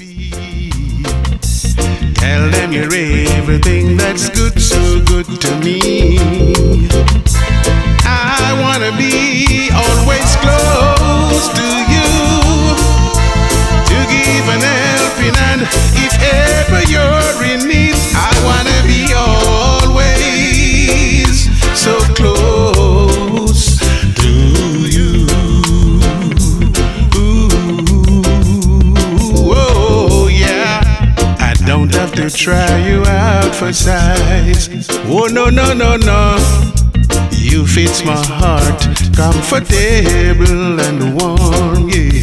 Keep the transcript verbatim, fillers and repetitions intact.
Tell them you're everything that's good, so good to me. I wanna be always close to you, to give an helping hand if ever you're in need. I wanna be always so close to you. Ooh, oh yeah. I don't have to try you out for size. Oh no no no no. You fits my heart, comfortable and warm, yeah.